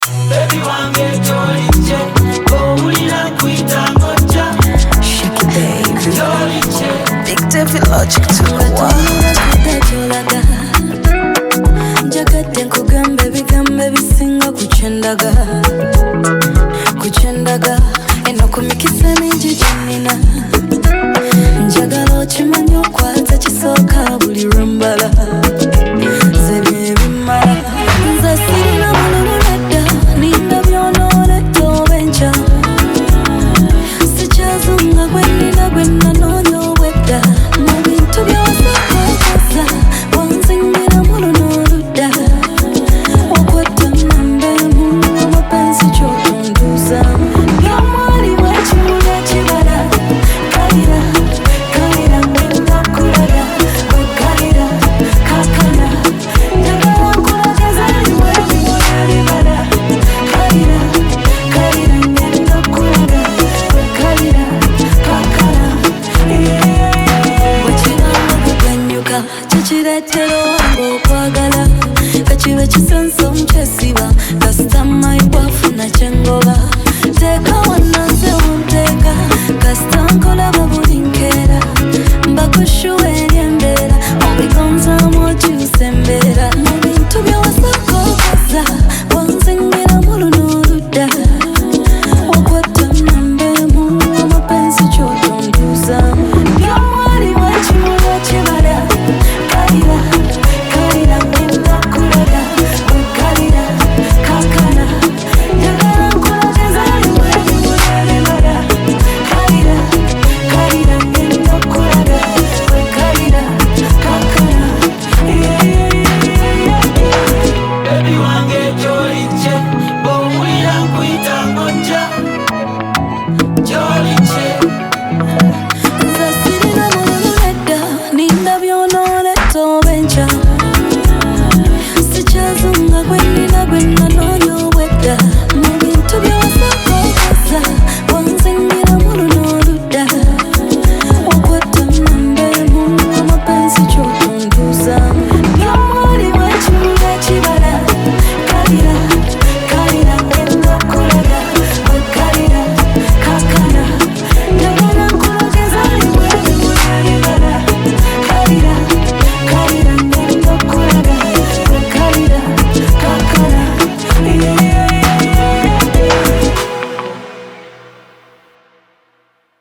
Baby wange toliche, owulira kwita ngoja. Shake it baby, Toliche, big David Logic to the Njagadde nkugambe bigambe bisinga kuchendaga eno ku mikisa mingi gyenina njagala okimanyi okwata kisooka buli lwembala